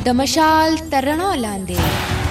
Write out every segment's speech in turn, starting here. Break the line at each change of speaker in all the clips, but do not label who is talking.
د مشال تر رڼا لاندې.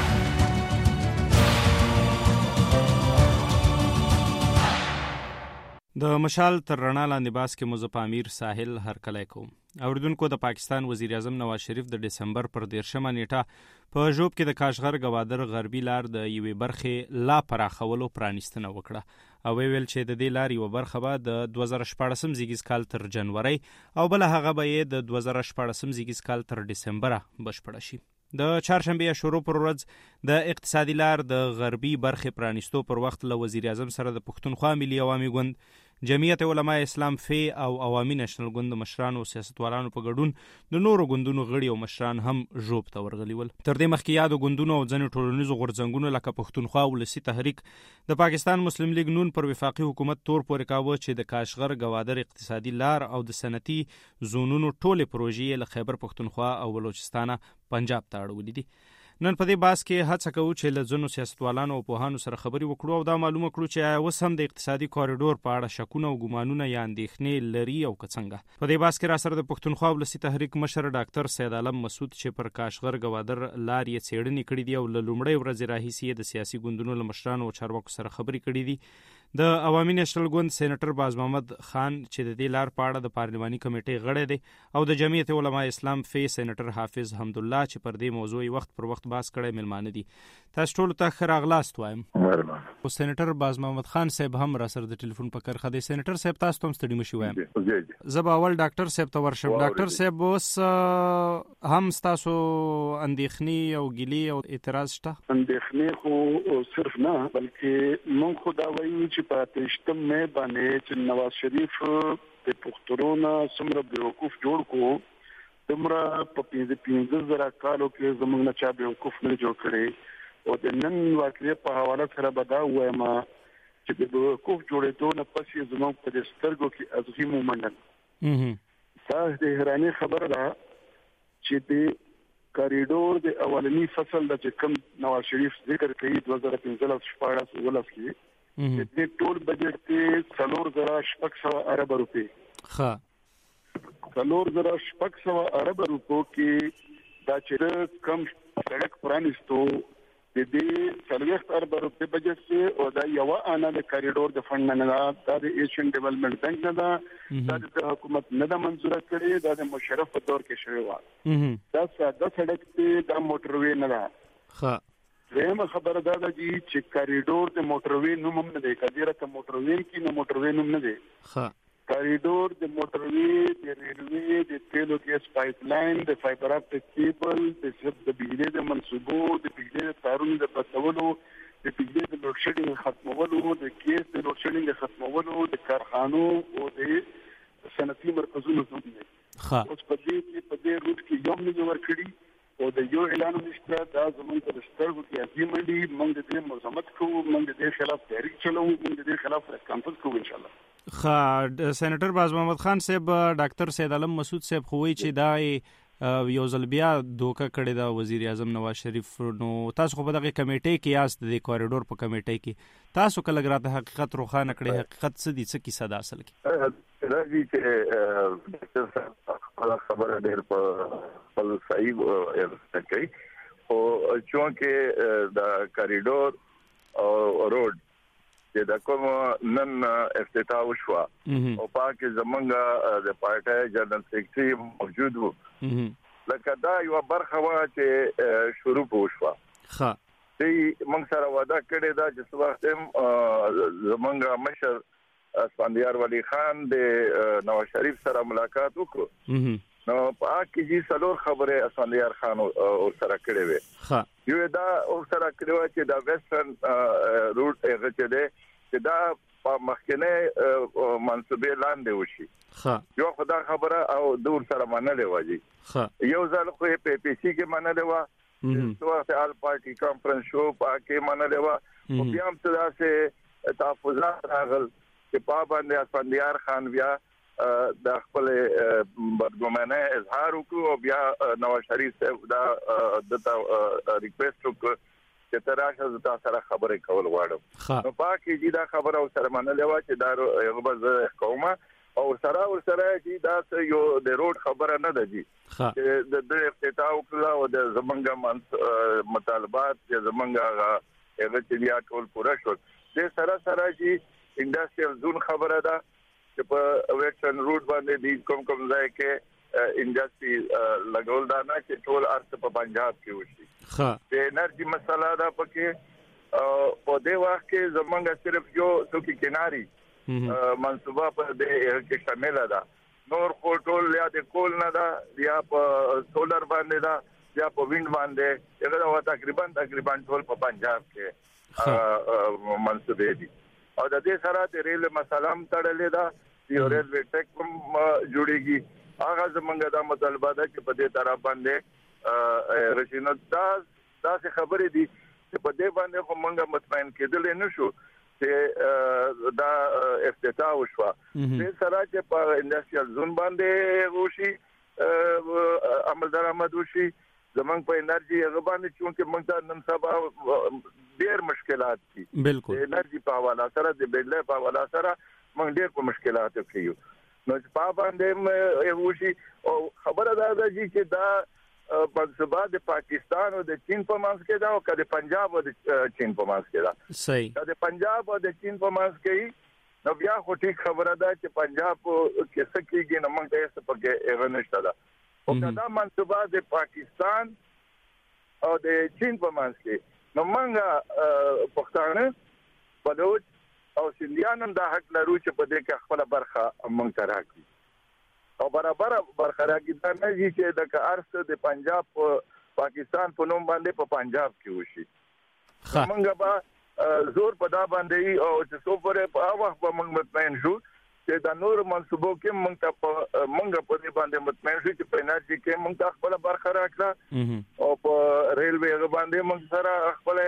د مشال تر رڼا لاندې باس کې مو په امیر ساحل هرکلی کوم. اوریدونکو، د پاکستان وزیر اعظم نواز شریف د دسمبر پر 13 نیټه په ژوب کې د کاشغر گوادر غربي لار د یوې برخې لا پراخولو پرانیستنه وکړه او ویل چې د دې لار یوه برخه به د 2014 زیږیز کال تر جنوري او بل هغه به یې د 2014 زیږیز کال تر دسمبره بشپړه شي. د چهارشنبه شروع پر ورځ د اقتصادي لار د غربي برخې پرانیستو پر وخت له وزیر اعظم سره د پښتونخوا ملي عوامي ګوند، جمعیت علماء اسلام فی او عوامي نېشنل ګوند مشرانو او سیاستوالانو په ګډون د نورو ګوندونو غړي او مشران هم ژوب ته ورغلي ول. تر دې مخکې یادو ګوندونو او ځینو ټولنیزو غورځنګونو لکه پښتونخوا ولسي تحریک د پاکستان مسلم لیگ نون پر وفاقي حکومت تور پورې کاوه چې د کاشغر گوادر اقتصادي لار او د صنعتي زونونو ټولې پروژې له خیبر پښتونخوا او بلوچستان پنجاب ته اړولې دي. نن په دې باس کې هڅه کوو چې له ځینو سیاستوالانو او پوهانو سره خبرې وکړو او دا معلومه کړو چې اوس هم د اقتصادي کوریډور په اړه شکونه او ګمانونه یا اندېښنې لري او که څنګه. په دې باس کې را سره د پښتونخوا ولسي تحریک مشر ډاکټر سید عالم مسعود چې پر کاشغر گوادر لار یې څېړنې کړې دي او له لومړۍ ورځې راهیسې د سیاسي ګوندونو له مشرانو او چارواکو سره خبرې کړې دي. د عوامي نېشنل ګوند سېنیټر باز محمد خان چې د دې لار په اړه د پارلماني کمیټې غړی دی او د جمعیت علماء اسلام فی سېنیټر حافظ حمدالله چې پر دې موضوع وخت پر وخت باس کړی ملمانه دي. تاسو ټول ته ښه راغلاست وایم. او سېنیټر باز محمد خان صاحب هم را سره د ټلیفون په کرخه دی. سېنیټر صاحب تاسو ته هم ستړي مشي وایم. زه به اول ډاکټر صاحب ته ورشم. ډاکټر صاحب اوس هم ستاسو اندېښنې او ګیلې او اعتراض شته؟
اندېښنې خو صرف نه بلکې مونږ خو دا وایو چې په 28 مې باندې چې نواز شریف د پښتونونو څومره بیوقوف جوړ کو تمره په 15,000 کالو کې زموږ نه چا بیوقوف نه جوړ کړي او د نن واقعي په حواله سره به دا وایم چې د بیوقوف جوړېدو نه پسې زموږ په سترګو کې ازغي مومنل دا د حیرانۍ خبره ده چې د کوریډور د اولنی فصل د کوم نواز شریف ذکر کوي 2015-16 کې د دې ټول بجټ کې 4,600 ارب روپے ښه 4,600 ارب روپو کې دا چې کم سړک پرانیستو د دې 40 ارب روپے بجټ کې او دا یو انا د کوریډور د فند نه دا د ایشین ډیولپمنٹ بانک نه دا د حکومت نه د منظور کړي دا د مشرف په دور کې شوی و دا ساده سړک ته د موټروي نه ده ښه زموږ خبره دا ده چې کوریډور د موټروي نوم هم نه دی کډیره ته موټروي کې نو موټروي نوم نه دی ښه کوریډور د موټروي د ریلوي د تیلو ګیس پایپ لاین د فایبر اپټیک کیبل د بجلی د منسوبو د بجلی د تارونو د پټولو د بجلی د لوډ شیډینګ ختمولو د کیس د لوډ شیډینګ ختمولو د کارخانو او د صنعتي مرکزونو څخه ښه اوس په دې روټ کې یو نه ورکړي او د یو اعلان نشته دا زموږ په سترګو کې عظیم دی. موږ د دې مزاحمت کوو، موږ د دې خلاف تحریک چلوو، موږ د دې خلاف کانفرنس کوو ان شاء الله.
ښه سېنیټر باز محمد خان صاحب ډاکټر سید عالم مسعود صاحب خو وایي چې دا یو ځل بیا دوکه کړې ده وزیر اعظم نواز شریف. نو تاسو خو په دغه کمیټې کې یاست د کوریډور په کمیټې کې تاسو کله ګراته حقیقت روښانه کړئ حقیقت څه دي څه کیسه ده اصل کې
راځي چې ډاکټر صاحب خبره ډېر په صحیح کوي او چونکه د کوریډور او روډ چې د کوم نن افتتاح وشو او پاکه زمونږ د پارټي جنرال سیکرټري موجود وو لکه دا یو برخه وا چې شروع وشو ښه دې موږ سره وعده کړې ده چې څو وخت زمونږ مشر اسفندیار ولی خان د نواز شریف سره ملاقات وکړو نو پاکه جی څلور خبره اسفندیار خان او سره کړې وې ښه یو دا او سره کړو چې دا ویسټرن روټ هغه چې ده چې دا په مخکنه منصوبې لاندې وشي ښه یو خدای خبره او دور سره منلې وځي ښه یو ځل خو په پی سي کې منلې و څو وخت آل پارټي کانفرنس شو پاکه منلې و او بیا هم څه تحفظات راغل چې په باندې اسفندیار خان بیا د خپل بدګمانه اظهار وکړو او بیا نواز شریف دا د ریکوست وکړ چې تراشه د تاسو سره خبرې کول غواړم نو پاکي دا خبره سره منلې و چې دا یو بز کومه او سره چې دا یو د روډ خبره نه ده جی چې د افتتاح وکړه او د زمونږ مطالبات د زمونږ هغه چې بیا ټول پوره شول د سره چې انډستریال زون خبره ده چې په ویسټرن روډ باندې د کوم ځای کې انډستری لګول دا نه چې ټول ارڅ په پنجاب کې وشي د انرژي مسله ده پکې په دې وخت کې زمونږ صرف یو توکي کناري منصوبه په دې کې شامل ده نور ټول یا د کول نه ده یا په سولر باندې ده یا په ویند باندې هغه تقریبا ټول په پنجاب کې منصوبه دي او د دې سره د ریل مسله هم تړلې ده یو ریلوی ټریک هم جوړیږي هغه زمونږ د مطالبه ده چې په دې طرف باندې رشینو دا څه خبرې دي چې په دې باندې خو موږ مطمئن کېدل نه شو چې دا افتتاح وشو د سره چې په انډستریال زون باندې وشي عمل درآمد وشي زمونږ په انرژي هغه باندې چې موږ ته نن سبا ډېر مشکلات دي بالکل انرژي په حواله سره د بجلی په حواله سره موږ ډېر په مشکلاتو کې یو نو چې په باندې وشي او خبره ده چې دا منصوبه د پاکستان او د چین په منځ کې دا او کله پنجاب او د چین په منځ کې دا صحیح کله پنجاب او د چین په منځ کې نو بیا خو ټیک خبره ده چې پنجاب کې څه کېږي نو موږ ته څه پکې ایغه نشته ده او دا منصوبه د پاکستان او د چین په منځ کې نو موږ پښتانه بلوچ او سندیان هم دا حق لرو چې په دې کې خپل برخه موږ ته راکړي او برابر برخراګی دا نه چې د کارست د پنجاب پاکستان په نوم باندې په پنجاب کې وشي موږ به زور په دا باندې او چې څو پرې په هغه وخت به موږ مطمئن شو چې دا نور منصوبو کې موږ په دې باندې مطمئن شو چې په انرژي کې موږ ته خپل برخه راکړه او په ریلوی هغه باندې موږ سره خپل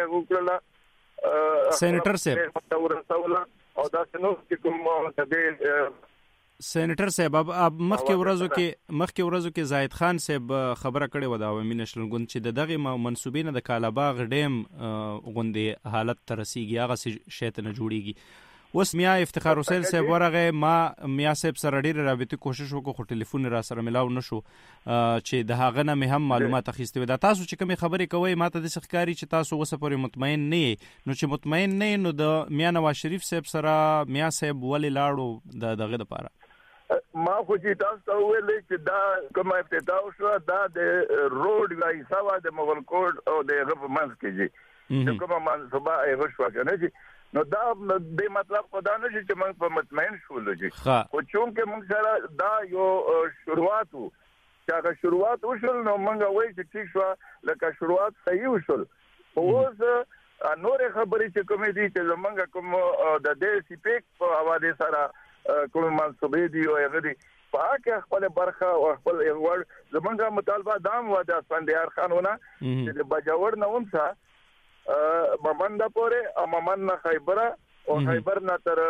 وکړه سېنیټر صاحب او دا څنګه چې کوم د
سېنیټر صاحب اب مخکې ورځو کې زاهد خان صاحب خبره کړې و د عوامي نشنل ګوند چې د دغه منسوبین د کالاباغ ډیم غوندې حالت ته رسیږي هغه شی ته نه جوړیږي اوس میا افتخار حسین صاحب ورغه ما میا صاحب سره ډېر رابطه کوشش وکړو خو ټلیفون را سره ملاو نشو چې د هغه نه مې هم معلومات اخیستې و دا تاسو چې کومې خبرې کوي ماته د ښکاری چې تاسو وسه پورې مطمئن نه نو چې مطمئن نه نو د میا نواز شریف صاحب سره میا صاحب ولې لاړو دغه لپاره
ما خو چې تاسو ته ویلې چې دا کوم افتتاح شو دا د روډ وای سوا د مغل کوډ او د غوښمنځ کې چې کومه منصوبه هغه شو کنه چې نو دا د مطلب خدا نه چې موږ په مطمئن شو لږ خو چونکه موږ سره دا یو شروعات چې هغه شروعات وشول نو موږ وایي چې ټیک شو لکه شروعات صحیح وشول اوس نور خبرې چې کومې دي چې موږ کوم د دې سی پیک په حواله سره کوم منصوبې دي او هغه دي پاکه خپل برخه او خپل ایوړ زمونږه مطالبه دام و د اسفندیار خانونه چې د بجاور نه ونسه ممنده پورې او ممنه خیبره او خیبر نه تر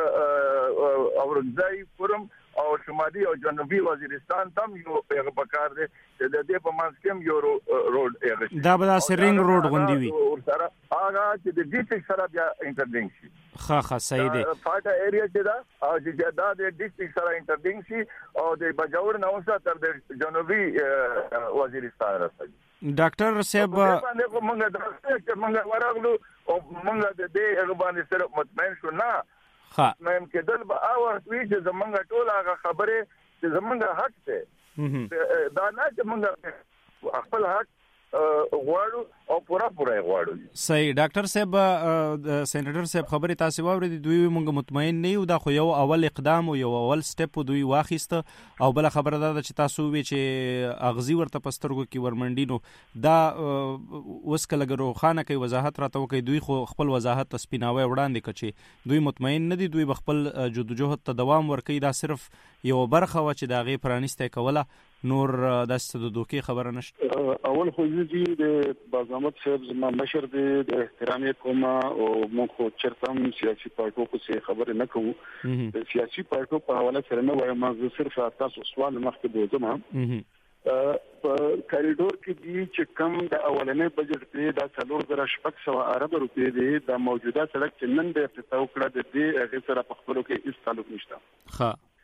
اورګزای فورم او شمالي او جنوبي وزیرستان تم یو هغه پکار دي چې د دې په منځ کې یو روډ هغه
دا به سرینګ روډ غوندي وي
سره هغه چې د ډیسټریکټ سره بیا انټرلینک شي
خا صحیح دی
فاټا ایریا چې دا او چې دا د ډیسټریکټ سره انټرلینک شي او د بجاور نه اوسه تر د جنوبي وزیرستان راځي
ډاکټر صاحب
باندې موږ دا چې موږ ورغلو او موږ د دې هغه باندې سره مطمئن شو نه مېم کېدل به او وی چې زمونږ ټول هغه خبره چې زمونږ حق ته دا نه چې موږ خپل حق غواړو او پورا غواړو
صحیح ډاکټر صاحب سېنیټر صاحب خبرې تاسو واورئ دوی موږ مطمئن نه یو دا خو یو اول اقدام او یو اول سټپ دوی واخیسته او بل خبره ده چې تاسو وی چې اغزي ورته پسترګو کې ورمنډینو دا اوس کله روخانه کوي وضاحت راته کوي دوی خو خپل وضاحت سپیناوي وړاندې کچي دوی مطمئن نه دي دوی خپل جدوجہد ته دوام ورکوي دا صرف یو برخه و چې دا غي پرانیسته کوله نور داسته د دوکي خبره نشته
اول خو دې د بازامت صاحب زما مشر د احترام کوم او موږ خو چرته سیاسي پارټو کو څخه خبره نه کوو د سیاسي پارټو په حواله سره نه وایم ما صرف تاسو سوال مخکې بوزم په کریډور کې دي چې کم د اولنې بجټ دی د 4000 ارب روپۍ دی د موجوده سړک چې نن د افتتاح کړه د دې هغه سره په خپلو کې هیڅ تعلق نشته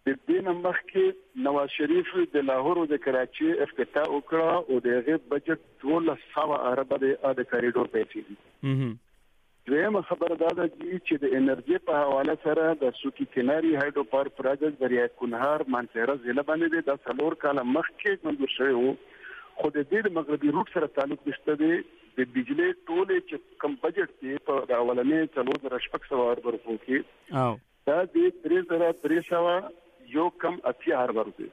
د دې نمبر کې نواز شریف د لاهور او د کراچي افتتاح وکړه او دغه بجټ 1200 ارب د کریډور پیسې دي. دویمه خبره دا ده چې د انرژي په حواله سره د سوکی کناري هایډرو پاور پروژیکټ دریای کونهار منطقه ضلع باندې د څلور کاله مخکې منظور شوی وو، خو د دې د مغربي روټ سره تعلق نشته دی. د بجلی ټولې چې کم بجټ دی په اولنې 4600 ارب روپیو کې دا د 3300 یو کم 80 ارب روپیو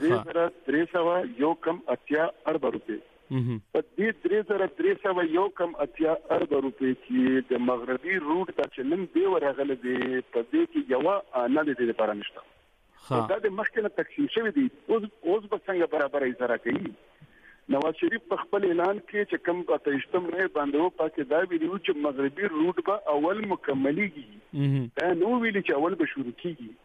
3300 یو کم 80 ارب روپیو په دې 3300 یو کم 80 ارب روپیو کې د مغربي روټ ته چې نن دی ورغله دی په دې کې یو نه دی لپاره نشته. دا د مخکنه تقسیم شوی دی. اوس به څنګه برابر اجرا کوي؟ نواز شریف په خپل اعلان کې چې کوم په 28 مې باندې و پاتې دا ویلو چې مغربي روټ به اول مکملېږي. دا نو ویلي چې اول به شروع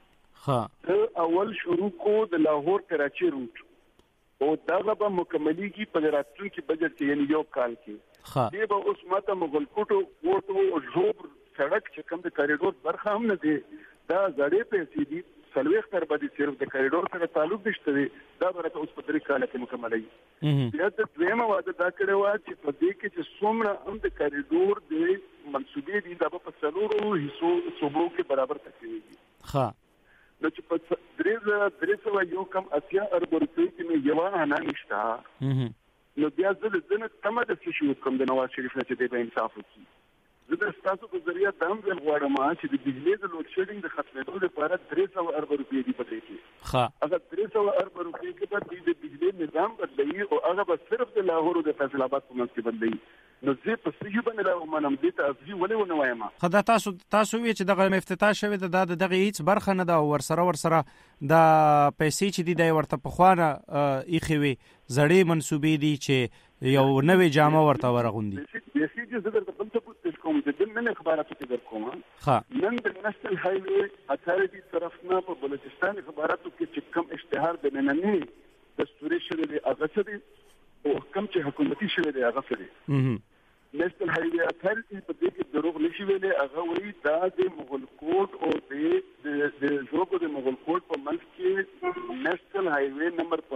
کیږي. اول شروع کو د لاهور کراچي روټ او دا به مکملېږي په راتلونکي بجټ کې یعنی یو کال کې. دی به اوس ماته مغل کوټو وټو او جوب سړک چې کوم د کریډور برخه هم نه دی دا زړې پیسې دي. سلويخ تر باندې صرف د کریډور سره تعلق نشته دی. دا برته اوس په طریقه کال کې مکملېږي. بیا د دویمه واده دا کړو چې په دې کې چې څومره هم د کریډور د منسوبې دي دا په څلورو حصو صوبو کې برابر تقسیمېږي. نو چې په 3300 یو کم 80 ارب روپیو کې مې یو نه نشته. نو بیا ځل تمه د شي کوم د نواز شریف نه چې د انصاف وکړي. زه د تاسو په ذریعہ دا هم غواړم چې د بجلی د لوډ شیډینګ د ختمېدو لپاره 300 ارب روپیو دی پدې کې. اگر 300 ارب روپیو کې په د بجلی نظام بدلوي او هغه به صرف د لاهور او د فیصل آباد په منځ کې بدلوي. نو زه په سیو باندې لا ومنم دې ته افزي ولې ونه وایم.
خدای تاسو وی چې دغه افتتاح شوی د دغه هیڅ برخه نه دا ورسره د پیسې چې دی ورته په خوانه ایخوي زړې منسوبې دي چې یو نوې جامه ورته ورغوندي.
پیسې چې زه درته بل څه پوښتنه کوم د نن اخباراتو کې درکوم. نن د نېشنل هایوې اتارټي طرفنا په بلوچستان اخباراتو کې چې کوم اشتهار د نننی دستوري شوی دی هغه څه دی او کوم چې حکومتي شوی دی هغه څه دی. نېشنل هایوې اتارټي په دې کې دروغ نشي ویلي. هغه وایي دا د مغل کوټ او د ژوبو د مغل کوټ په منځ کې نېشنل هایوې نمبر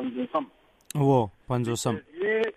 50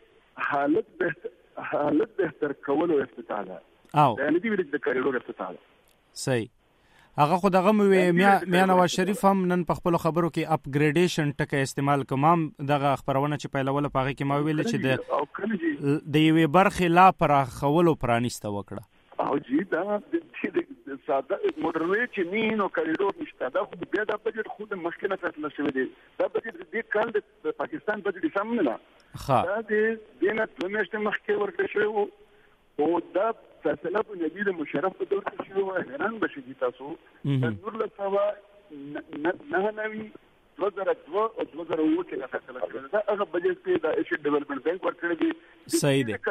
حالت بهتر کولو افتتاح ده. یعنی دی ویل د کریډور افتتاح ده.
صحیح. هغه خو دغه میا نواز شریف هم نن په خپل خبرو کې اپګریډیشن ټکه استعمال کوم. دغه خبرونه چې پیلوله پاغه کې ما ویل چې د یوې برخې لا پراخولو پرانیسته وکړه.
او جی دا د ساده موډرنی چې نه نو کریډور نشته. دا خو بیا د بجټ خود مخکنه فیصله شوی دی. دا بجټ د کال د پاکستان بجټ سم نه دا د دینه پرمیشن مخکې ورکړ شو او دا فیصله په نبی د مشرف په دور کې شو. حیران بشي تاسو د نور له سوا نه نوي 2002 او 2009 کې فیصله شوه. دا هغه بجټ کې د ایشیا ډیولپمنٹ بانک ورکړی دی.
صحیح دی.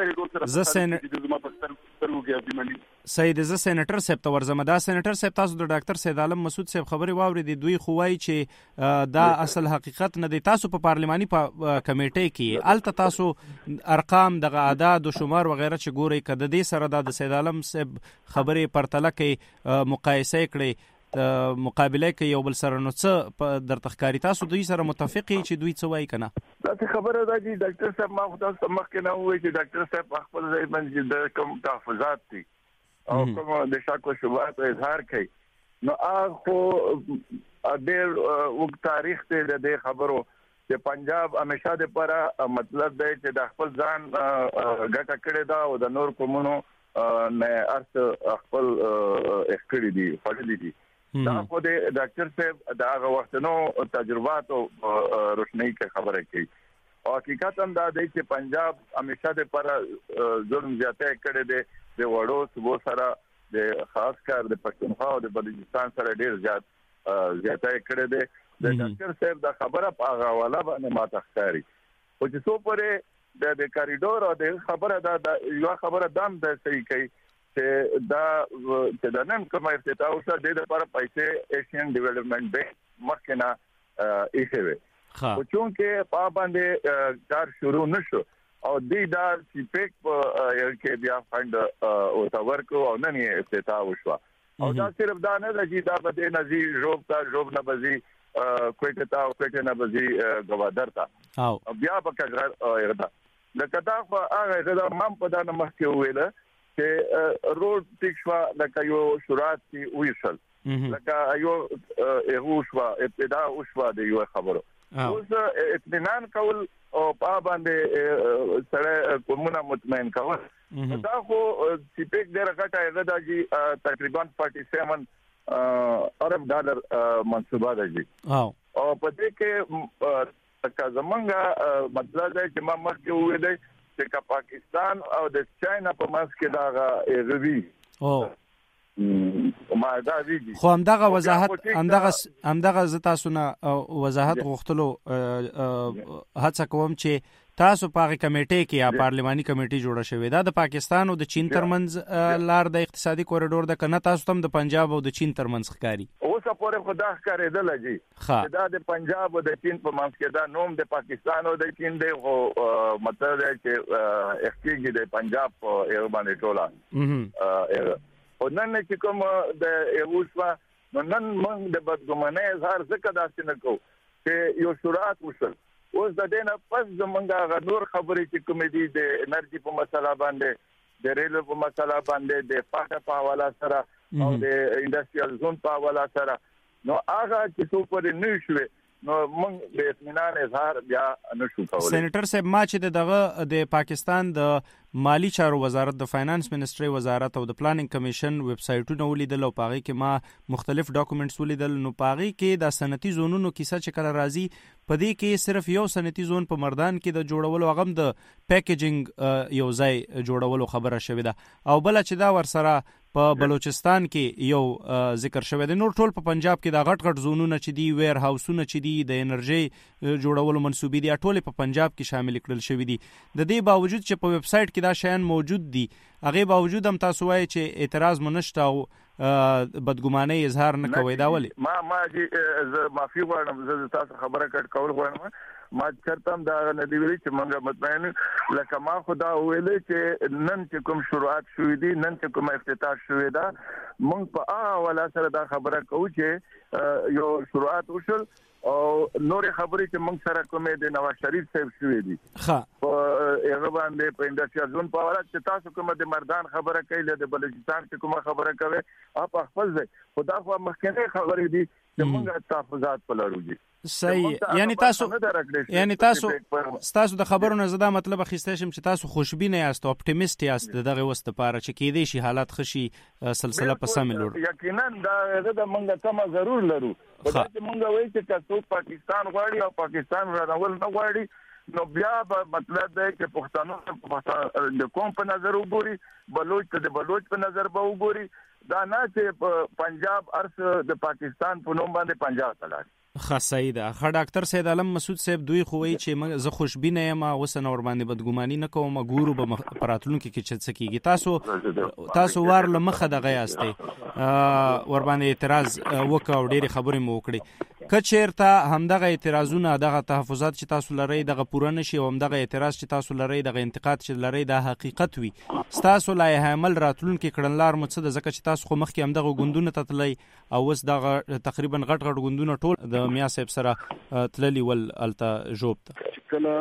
صحیح دی. زه سېنیټر صاحب ته ورځم. دا سېنیټر صاحب تاسو د ډاکټر سید عالم مسعود صاحب خبرې واورېدې. دوی خو وایي چې دا اصل حقیقت نه دی. تاسو په پارلماني کمیټې کې الته تاسو ارقام دغه اعداد او شمار وغیرہ چې ګورئ کده دې سره د سید عالم صاحب خبرې پرتله کې مقایسه کړئ مقابله کې یو بل سره نو څه در تخکاری تاسو دوی سره متفقی چې دوی څه وایي کنه؟
دا خبره ده چې ډاکټر صاحب ما خو تاسو مخکې نه وایي چې ډاکټر صاحب خپل ځای باندې د کوم تحفظات دي او کوم د شک او شبهات اظهار کوي. نو هغه ډېر وګ تاریخ ته د خبرو چې پنجاب همیشه د پر مطلب دی چې د خپل ځان ګټه کړې ده او د نور قومونو نه ارث خپل اخکړې دي فړلې دي. دا خو د ډاکټر صاحب د هغه وختونو تجربات او روشنايي کې خبره کوي. او حقیقت هم دا دی چې پنجاب همیشه د پر ظلم زیاته کړي دي. د وړو صوبو سره د خاص کار د پښتونخوا او د بلوچستان سره ډیر زیاته کړي دي. د ډاکټر صاحب دا خبره په هغه حواله باندې ماته ښکاري. او چې څو پرې د کریډور او د خبره دا یو خبره دام د صحیح کوي چې دا چې د نن کومه افتتاح وشوه د لپاره پیسې ایشین ډیولپمنٹ بانک مخکنه ایښوي. خو چونکې په باندې کار شروع نشو او دا چې پیک کې بیا فند او تورکو او نن یې افتتاح وشوه. او دا صرف دا نه چې دا به نزي جوب نه بزي کوټه تا کوټه نه بزي غوادر تا او بیا په کاغذ یغدا د کدا خو هغه غدا مم په دانه مخکې ویله چې روډ تکشوا د یو شورات کی ویشل لکه یو هوشوا ابتدا وشوا د یو خبرو اوس اطمینان کول او په باندې سره کومه مطمئن کول دا خو سپیک ډیر غټه غدا جی تقریبا 47 ارب ډالر منصوبه ده جی او په دې کې که زمونږه مطلب دی چې ما مخکې وویل چې پاکستان او د چاینا په منځ کې دا غوي ما دا ویږي
خو همدغه وضاحت همدغه ز تاسو نه وضاحت غوښتلو هڅه کوم چې تاسو په کمیټې کې یا پارلماني کمیټې جوړه شوې ده د پاکستان او د چین ترمنځ لار د اقتصادي کوریډور د کنه تاسو تم د پنجاب او د چین ترمنځ ښکاری
اوس پورې خدا ښکارېدل جی دا د پنجاب او د چین په منځ کې دا نوم د پاکستان او د چین دی خو مطلب دی چې اخکیږي د پنجاب یو باندې ټولا او نن چې کوم د اوسوا نن موږ د بدګمانۍ اظهار څخه داسې نه کوو چې یو شورات وشل اوس د دینه پس زمونږه نور خبرې چې کوم دي د انرژي په مسله باندې د ریل په مسله باندې د پاټه په حواله سره او د انډستریال زون په حواله سره نو هغه چې څو پر نه شوي نو موږ د اطمینان اظهار بیا نشو کولای.
سېنیټر صاحب ما چې دغه د پاکستان د مالی چارو وزارت د فاینانس منسټري وزارت او د پلانینګ کمیشن ویب سایټونو ولیدل او پاغي کې ما مختلف ډاکومېنټس ولیدل نو پاغي کې د صنعتي زونونو کیسه چې کله راځي پدې کې صرف یو صنعتي زون په مردان کې د جوړولو غم د پیکیجینګ یو ځای جوړولو خبره شوې ده او بل چې دا ورسره په بلوچستان کې یو ذکر شوی دی. نور ټول په پنجاب کې د غټ زونونه چې دی ویر هاوسونه چې دی د انرژي جوړولو منسوبې دي ټول په پنجاب کې شامل کړل شوی دي. د دې باوجود چې په ویب سایټ کې دا شیان موجود دي هغه باوجود هم تاسو وایي چې اعتراض منشته او بدګمانۍ اظهار نه کوي دا ولې
ما جی معافي غواړم زه تاسو خبره کټ کول غواړم ما چرته دا نه دی ویلي چې موږ مطمئن لکه ما خدا ویلې چې نن چې کوم شروعات شوې دي نن چې کوم افتتاح شوې ده موږ په هغه ولا سره دا خبره کوو چې یو شروعات وشل او نور خبرې چې موږ سره کومې د نواز شریف صاحب شوې دي هغه باندې په انډستریال زون په اړه چې تاسو کومه د مردان خبره کوي د بلوچستان کې کومه خبره کوي اپ خپل ځای خدا خو مخکنه خبرې دي چې موږ تحفظات پلوړو.
صحیح یعنی تاسو د خبرو نه زده مطلب اخیسته شم چې تاسو خوشبینه یاست اپټیمیست یاست دغه وست لپاره چې کېدې شي حالات خشي سلسله په سم لور
یقینا دا موږ ته ضرور لرو چې موږ وایو چې تاسو پاکستان غواړي او پاکستان راول نه غواړي نو بیا مطلب دی چې پښتانه د قوم په نظر وګوري بلوچ ته د بلوچ په نظر به وګوري دا نه چې پنجاب ارس د پاکستان په نوم باندې پنجاب تلل
خاصه ده. خا ډاکټر سید علم مسعود صاحب دوی خو وی چې زه خوشبینه یم اوس نه ور باندې بدګماني نه کوم ګورو به پراتلونکو کې چې څه کیږي تاسو وار لمخه دغه یاستئ ور باندې اعتراض وکاو ډېری خبرې مو وکړي کچیرته همدغه اعتراضونه دغه تحفظات چې تاسو لري دغه پوره نشي او همدغه اعتراض چې تاسو لري دغه انتقاد چې لري د حقیقت وي تاسو لایحه عمل راتلونکو کړنلار مو څه د ځکه چې تاسو خو مخکې همدغه غوندونه تتلی او اوس دغه تقریبا غټ غوندونه ټول د میا صاحب سره تللی ول الته جوب
کله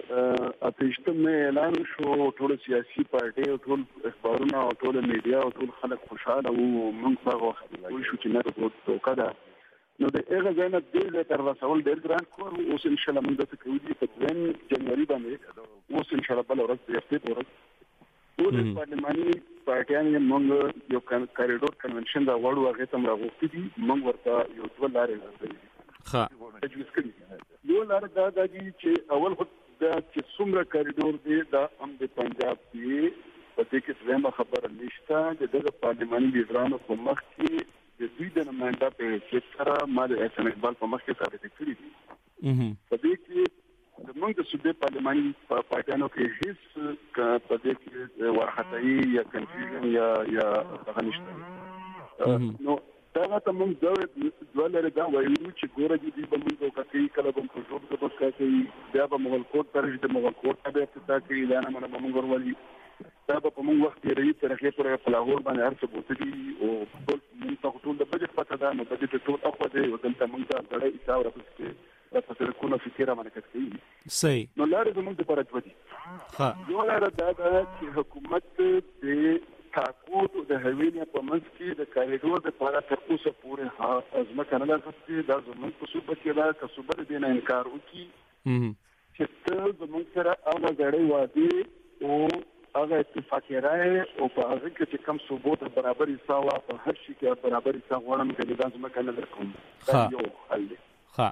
اتهشتم اعلان شو ټول سیاسي پارټي او ټول اخبارونه او ټول میډیا او ټول خلک خوشاله وو موږ هغه وخت وایو چې نه توګه ده نو د هغه ځای نه د تر رسول ډېر ګران کور اوس ان شاء الله موږ ته کوي په 2 جنوري باندې اوس ان شاء الله بل ورځ د افتتاح ورځ ټول پارلماني پارټیان موږ یو کاریډور کنونشن دا وړو هغه تم راغوښتي دي موږ ورته یو ډول لارې یو لار دا چې اول خو دا چې څومره کاریډور دی دا هم د پنجاب دی په دې کې څه خبره نشته د پارلماني لیډرانو په مخ کې د دوی د نمائنده په حیثیت سره ما د احسان اقبال په مخ کې ثابت کړی دي په دې کې د موږ د صوبې پارلماني پارټیانو کې هیڅ په دې کې ورختای یا کنفیوژن یا څه نشته نو دا ته موږ ډول دا وایو چې ګوره دې به موږ کوي کله به موږ ټول څه کوي بیا به مغل کوټ ترجه د مغل کوټ ته افتتاح کوي دا نه موږ ورولي دا په موږ وخت کې رئیس طریقې پر لاهور باندې هر څه بوتلي او موږ ټول د بجټ پته ده، نو بجټ ټول اخو دی او دلته موږ ته غړې حساب راپسې راپسې کومه فکر باندې کوي.
صحیح.
نو لاره زموږ لپاره دوه دي. یو لاره دا ده چې حکومت د تاکود د هوینا په منځ کې د کاریډور د لپاره تر اوسه پورې ځمکه نه لري. دا زموږ په صوبه کې دا که صوبه دې نه انکار وکړي چې ته زموږ سره هغه غړې وادي او هغه اتفاقی رائے او په هغه کې چې کم صوبو ته برابر حصہ وا په هر شي کې برابر حصہ غواړم چې د ځمکه نه لرم. دا یو حل دی.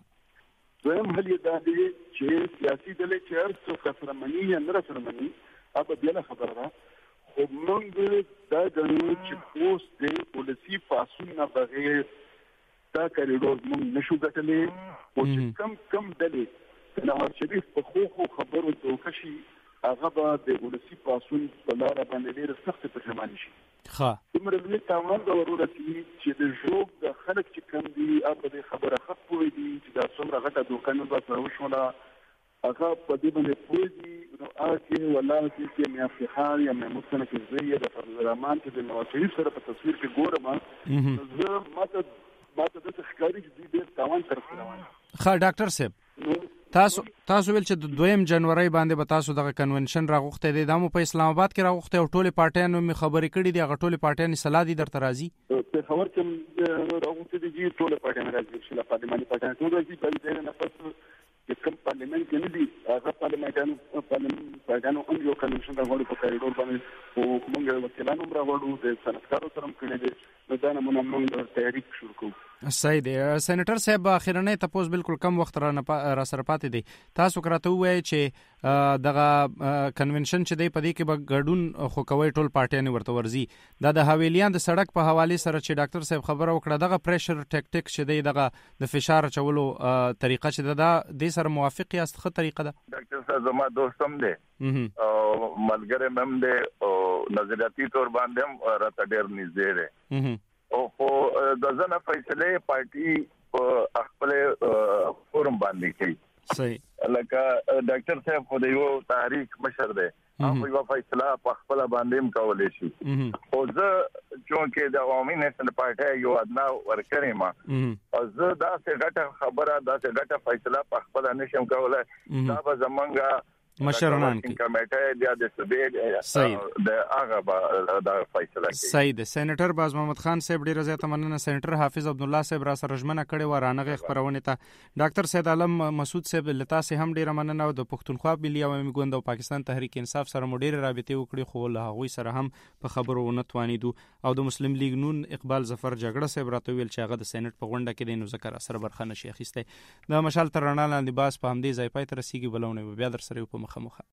دویم حل دا دی چې سیاسي ډلې چې هر څو سرمنی یا نه سرمنی هغه بیا خبره ده، خو موږ دا ګڼو چې اوس د پالیسي پاسون نه بغیر دا کاریډور موږ نشو ګټلې او چې کم ډلې نواز شریف په خو خبرو دوکشي هغه به د ولسی پاسون په لار باندې ډېر سخت پښیماني شي. دومره لوی تاوان به ورورسي چې د ژوب د خلک چې کم دي هغه د خبره خط پوي دي چې دا څومره غټه دوکانونه به سره وشوله هغه په دې باندې پوي دي. نو هغه والله چې مې افخار یا مې مستنه کې زیه د فضل الرحمن چې د نواز شریف سره په تصویر کې ګورم زه ماته د ښکاری چې ډېر تاوان تر روان.
ډاکټر صاحب تاسو ویل چې د 2 جنوري باندې به تاسو دغه کنونشن راغوخته دي، دا مو په اسلام آباد کې راغوخته او ټوله پارټیانو می خبرې کړې دي، هغه ټوله پارټیان صلاح دي درته راځي
په خبر کې راغوخته دي چې ټوله پارټیان راځي چې لا پارلماني پارټیان ټول راځي په دې نه پس چې کوم پارلیمنت کې نه دي هغه پارلمانیانو هم یو کنونشن راغلي په کاریډور باندې او موږ وکیلانو راغلو د صنعتکارو سره کړی دي. نو دا نه موږ تحریک شروع کوو.
صحیح دی. سېنیټر صاحب اخیرنۍ تاسو بالکل کم وخت را سره پاتې دی، تاسو کراته وایي چې دغه کنونشن چې دی په دې کې به ګډون خو کوي ټول پارټیان ورته ورزي. دا د حویلیان د سړک په حواله سره چې ډاکټر صاحب خبره وکړه دغه پریشر ټیکټیک چې دی دغه د فشار چولو طریقه چې دا د سره موافق یاست خه طریقه ده؟
ډاکټر صاحب زما دوستم دی او ملګری مم دی او نظریاتي تور باندې هم راته ډېر نږدې دی او د ځنه فیصله پارټي په خپل فورم باندې کوي.
صحیح.
لکه ډاکټر صاحب خو د یو تاریخ مشر دی هغه یو فیصله په خپل باندې هم کولای شي او زه چې د عوامي نېشنل پارټي یو ادنا ورکړې ما او زه دا څه غټه خبره دا څه غټه فیصله په خپل نشم کولای دا به زمونږه
مشران کې
کمیټه د صوبې د هغه د فیصله کوي.
صحیح ده. سېنیټر باز محمد خان صاحب ډیر زیاته مننه. سېنیټر حافظ عبد الله صاحب را سره ژمنه کړې و رانغه خبرونه ته. ډاکټر سید عالم مسعود صاحب لتا سه هم ډیر مننه او د پښتونخوا ملي عوامي ګوند او پاکستان تحریک انصاف سره مو ډیر رابطه وکړي خو له هغوی سره هم په خبرو نه توانیدو او د مسلم لیگ نون اقبال ظفر جګړه صاحب راته ویل چې هغه د سېنیټ په غونډه کې د نو ذکر اثر برخه نشي اخیسته. د مشال تر رڼا لاندې باس په همدې ځای پای تر رسیدي بلونه بیا در سره په مخه